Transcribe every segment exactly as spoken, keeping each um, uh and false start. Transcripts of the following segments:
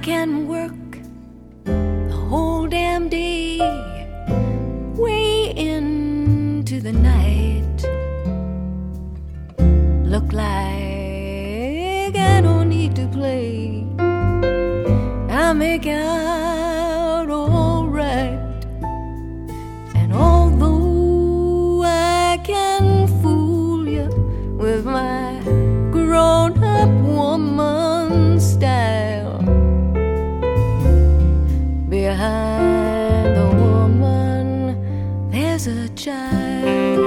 can work the whole damn day, way into the night. Look like I don't need to play. I make out all right. And although I can fool you with my grown-up woman style, behind the woman there's a child.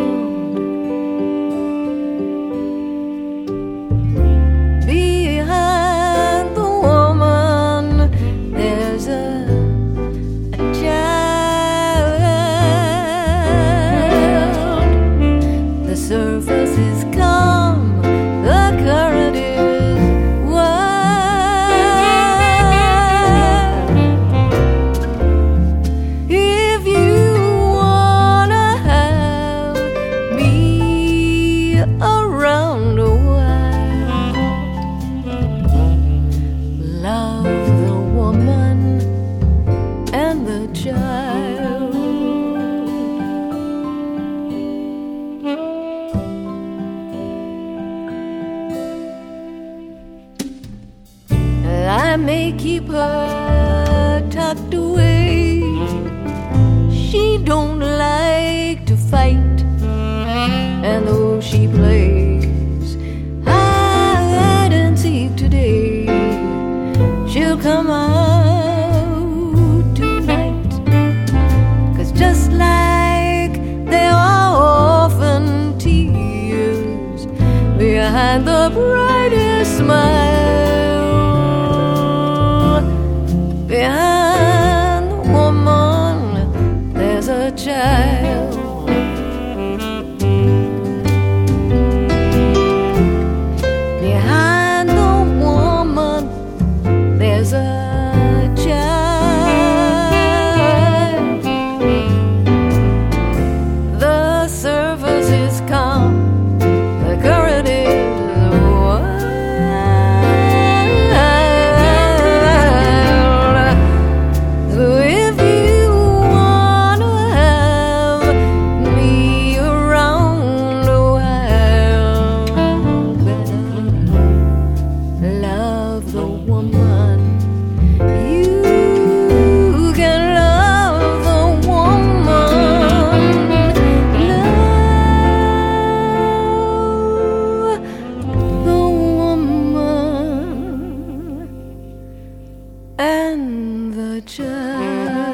Behind the woman there's a, a child. The surface is calm, the current is wild. If you wanna have me around a while, love the woman and the child. I may keep her tucked away. She don't like to fight, and though she plays hide and seek today, she'll come out tonight. 'Cause just like there are often tears behind the brightest smile, behind the woman there's a child. Behind the woman there's a child. The surface is calm, the current is and the child.